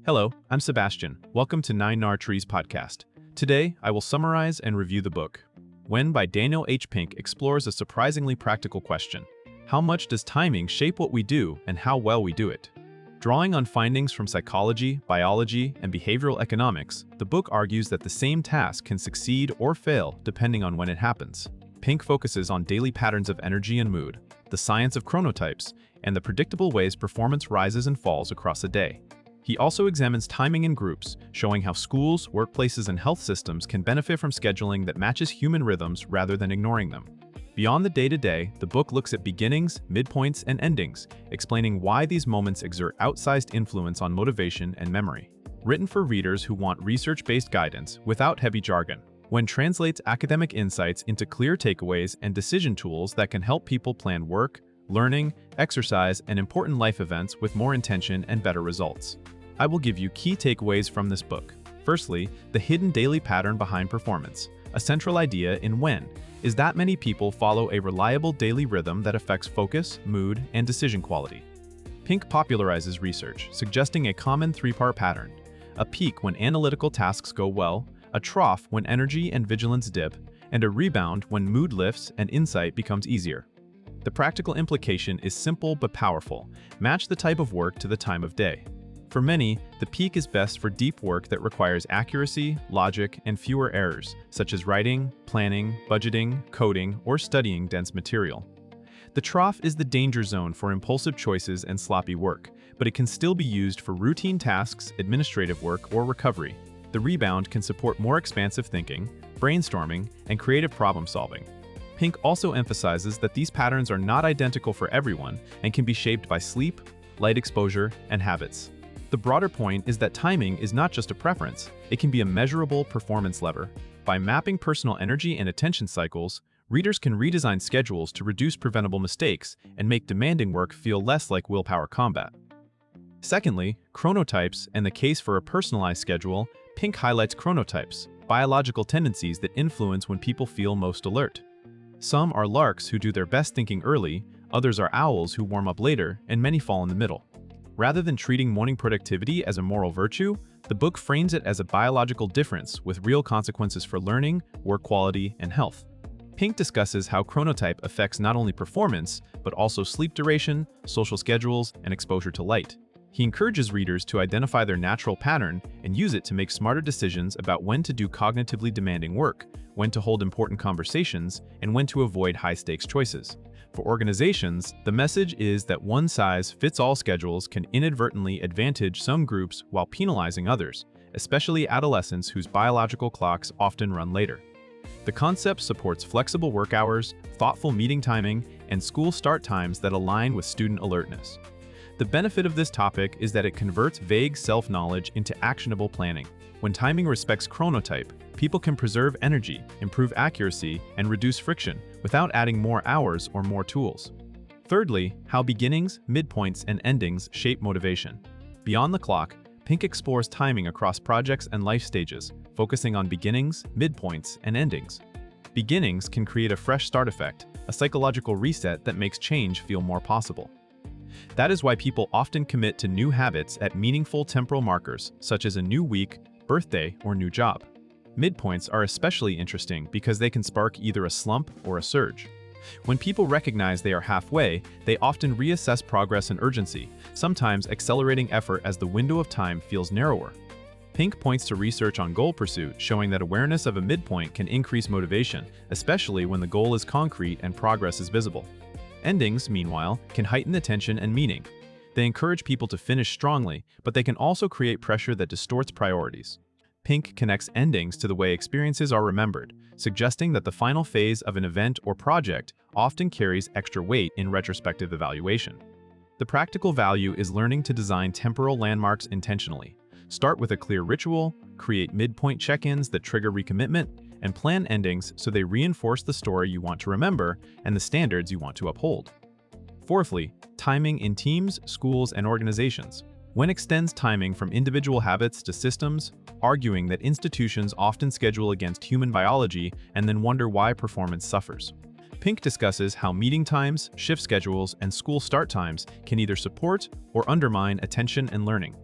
Hello, I'm Sebastian. Welcome to 9 Trees podcast. Today, I will summarize and review the book. When by Daniel H. Pink explores a surprisingly practical question. How much does timing shape what we do and how well we do it? Drawing on findings from psychology, biology, and behavioral economics, the book argues that the same task can succeed or fail depending on when it happens. Pink focuses on daily patterns of energy and mood, the science of chronotypes, and the predictable ways performance rises and falls across a day. He also examines timing in groups, showing how schools, workplaces, and health systems can benefit from scheduling that matches human rhythms rather than ignoring them. Beyond the day-to-day, the book looks at beginnings, midpoints, and endings, explaining why these moments exert outsized influence on motivation and memory. Written for readers who want research-based guidance without heavy jargon, When translates academic insights into clear takeaways and decision tools that can help people plan work, learning, exercise, and important life events with more intention and better results. I will give you key takeaways from this book. Firstly, the hidden daily pattern behind performance. A central idea in When is that many people follow a reliable daily rhythm that affects focus, mood, and decision quality. Pink popularizes research, suggesting a common three-part pattern: a peak when analytical tasks go well, a trough when energy and vigilance dip, and a rebound when mood lifts and insight becomes easier. The practical implication is simple but powerful: match the type of work to the time of day. For many, the peak is best for deep work that requires accuracy, logic, and fewer errors, such as writing, planning, budgeting, coding, or studying dense material. The trough is the danger zone for impulsive choices and sloppy work, but it can still be used for routine tasks, administrative work, or recovery. The rebound can support more expansive thinking, brainstorming, and creative problem-solving. Pink also emphasizes that these patterns are not identical for everyone and can be shaped by sleep, light exposure, and habits. The broader point is that timing is not just a preference, it can be a measurable performance lever. By mapping personal energy and attention cycles, readers can redesign schedules to reduce preventable mistakes and make demanding work feel less like willpower combat. Secondly, chronotypes and the case for a personalized schedule. Pink highlights chronotypes, biological tendencies that influence when people feel most alert. Some are larks who do their best thinking early, others are owls who warm up later, and many fall in the middle. Rather than treating morning productivity as a moral virtue, the book frames it as a biological difference with real consequences for learning, work quality, and health. Pink discusses how chronotype affects not only performance, but also sleep duration, social schedules, and exposure to light. He encourages readers to identify their natural pattern and use it to make smarter decisions about when to do cognitively demanding work, when to hold important conversations, and when to avoid high-stakes choices. For organizations, the message is that one-size-fits-all schedules can inadvertently advantage some groups while penalizing others, especially adolescents whose biological clocks often run later. The concept supports flexible work hours, thoughtful meeting timing, and school start times that align with student alertness. The benefit of this topic is that it converts vague self-knowledge into actionable planning. When timing respects chronotype, people can preserve energy, improve accuracy, and reduce friction without adding more hours or more tools. Thirdly, how beginnings, midpoints, and endings shape motivation. Beyond the clock, Pink explores timing across projects and life stages, focusing on beginnings, midpoints, and endings. Beginnings can create a fresh start effect, a psychological reset that makes change feel more possible. That is why people often commit to new habits at meaningful temporal markers, such as a new week, birthday, or new job. Midpoints are especially interesting because they can spark either a slump or a surge. When people recognize they are halfway, they often reassess progress and urgency, sometimes accelerating effort as the window of time feels narrower. Pink points to research on goal pursuit, showing that awareness of a midpoint can increase motivation, especially when the goal is concrete and progress is visible. Endings, meanwhile, can heighten attention and meaning. They encourage people to finish strongly, but they can also create pressure that distorts priorities. Pink connects endings to the way experiences are remembered, suggesting that the final phase of an event or project often carries extra weight in retrospective evaluation. The practical value is learning to design temporal landmarks intentionally. Start with a clear ritual, create midpoint check-ins that trigger recommitment, and plan endings so they reinforce the story you want to remember and the standards you want to uphold. Fourthly, timing in teams, schools, and organizations. When extends timing from individual habits to systems, arguing that institutions often schedule against human biology and then wonder why performance suffers. Pink discusses how meeting times, shift schedules, and school start times can either support or undermine attention and learning.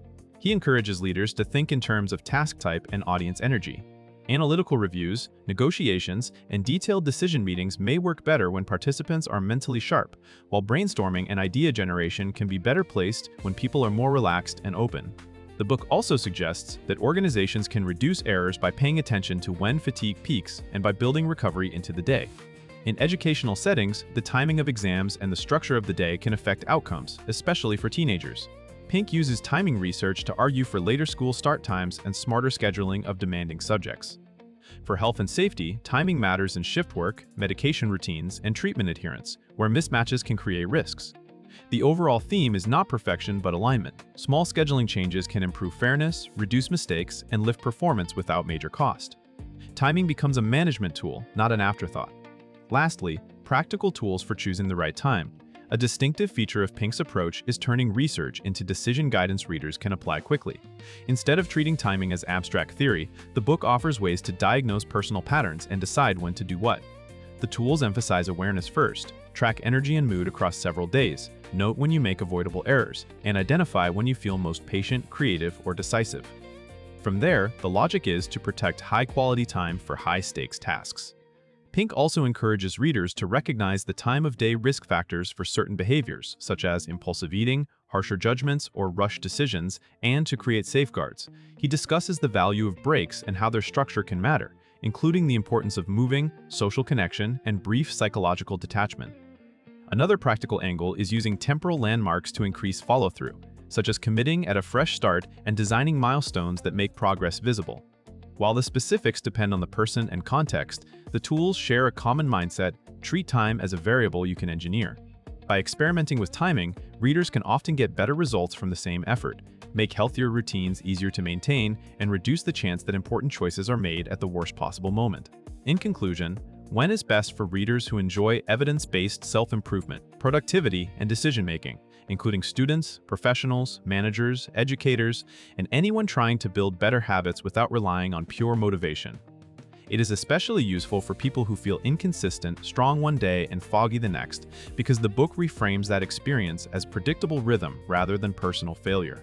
He encourages leaders to think in terms of task type and audience energy. Analytical reviews, negotiations, and detailed decision meetings may work better when participants are mentally sharp, while brainstorming and idea generation can be better placed when people are more relaxed and open. The book also suggests that organizations can reduce errors by paying attention to when fatigue peaks and by building recovery into the day. In educational settings, the timing of exams and the structure of the day can affect outcomes, especially for teenagers. Pink uses timing research to argue for later school start times and smarter scheduling of demanding subjects. For health and safety, timing matters in shift work, medication routines, and treatment adherence, where mismatches can create risks. The overall theme is not perfection but alignment. Small scheduling changes can improve fairness, reduce mistakes, and lift performance without major cost. Timing becomes a management tool, not an afterthought. Lastly, practical tools for choosing the right time. A distinctive feature of Pink's approach is turning research into decision guidance readers can apply quickly. Instead of treating timing as abstract theory, the book offers ways to diagnose personal patterns and decide when to do what. The tools emphasize awareness first, track energy and mood across several days, note when you make avoidable errors, and identify when you feel most patient, creative, or decisive. From there, the logic is to protect high-quality time for high-stakes tasks. Pink also encourages readers to recognize the time-of-day risk factors for certain behaviors, such as impulsive eating, harsher judgments, or rushed decisions, and to create safeguards. He discusses the value of breaks and how their structure can matter, including the importance of moving, social connection, and brief psychological detachment. Another practical angle is using temporal landmarks to increase follow-through, such as committing at a fresh start and designing milestones that make progress visible. While the specifics depend on the person and context, the tools share a common mindset: treat time as a variable you can engineer. By experimenting with timing, readers can often get better results from the same effort, make healthier routines easier to maintain, and reduce the chance that important choices are made at the worst possible moment. In conclusion, When is best for readers who enjoy evidence-based self-improvement, productivity, and decision-making, including students, professionals, managers, educators, and anyone trying to build better habits without relying on pure motivation. It is especially useful for people who feel inconsistent, strong one day and foggy the next, because the book reframes that experience as predictable rhythm rather than personal failure.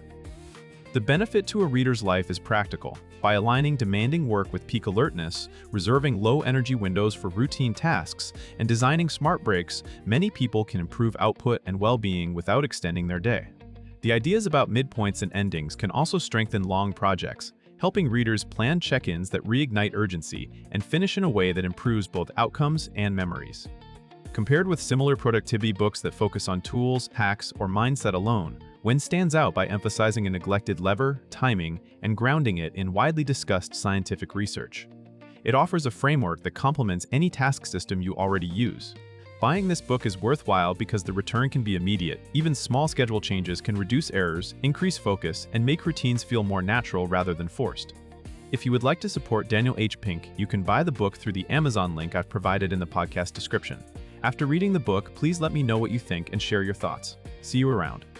The benefit to a reader's life is practical. By aligning demanding work with peak alertness, reserving low-energy windows for routine tasks, and designing smart breaks, many people can improve output and well-being without extending their day. The ideas about midpoints and endings can also strengthen long projects, helping readers plan check-ins that reignite urgency and finish in a way that improves both outcomes and memories. Compared with similar productivity books that focus on tools, hacks, or mindset alone, When stands out by emphasizing a neglected lever, timing, and grounding it in widely discussed scientific research. It offers a framework that complements any task system you already use. Buying this book is worthwhile because the return can be immediate. Even small schedule changes can reduce errors, increase focus, and make routines feel more natural rather than forced. If you would like to support Daniel H. Pink, you can buy the book through the Amazon link I've provided in the podcast description. After reading the book, please let me know what you think and share your thoughts. See you around.